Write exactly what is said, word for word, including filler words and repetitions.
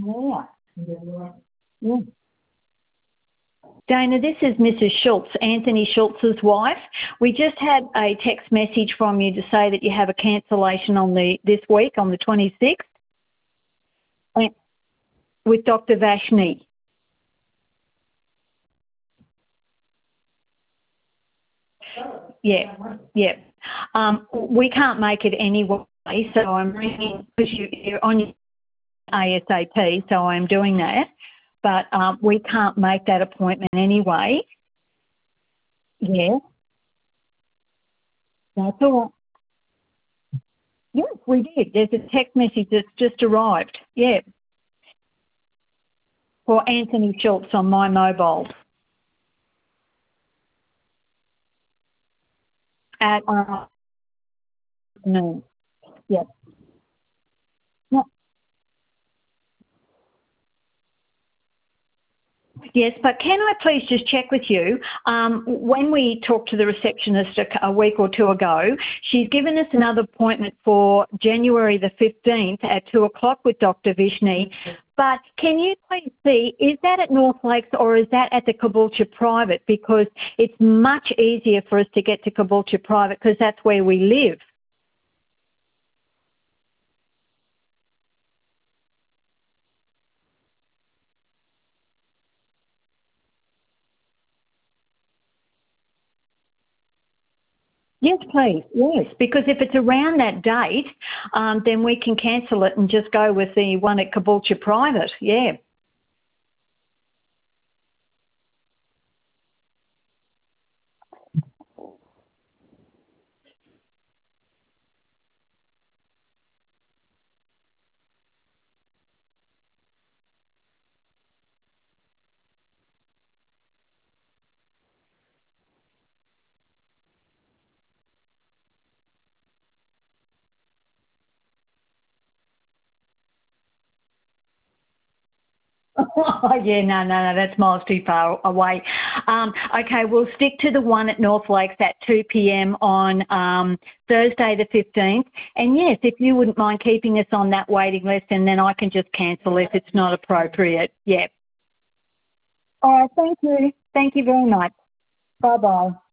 Yeah. Yeah. Dana, this is Missus Schultz, Anthony Schultz's wife. We just had a text message from you to say that you have a cancellation on the this week on the twenty-sixth with Doctor Vashni. Yeah, yeah. Um, we can't make it anyway, so I'm ringing because you, you're on your ASAP, so I'm doing that. But um, we can't make that appointment anyway. Yeah. That's all. Yes, we did. There's a text message that's just arrived. Yeah. For Anthony Schultz on my mobile. At uh, noon. Yep. No. Yes, but can I please just check with you? Um, when we talked to the receptionist a, a week or two ago, she's given us another appointment for January the fifteenth at two o'clock with Doctor Vashni. But can you please see, is that at North Lakes or is that at the Caboolture Private? Because it's much easier for us to get to Caboolture Private because that's where we live. Yes, please. Yes, because if it's around that date, um, then we can cancel it and just go with the one at Caboolture Private. Yeah. Oh, yeah, no, no, no, that's miles too far away. Um, okay, we'll stick to the one at North Lakes at two p m on um, Thursday the fifteenth. And yes, if you wouldn't mind keeping us on that waiting list, and then I can just cancel if it's not appropriate. Yeah. All right, thank you. Thank you very much. Bye-bye.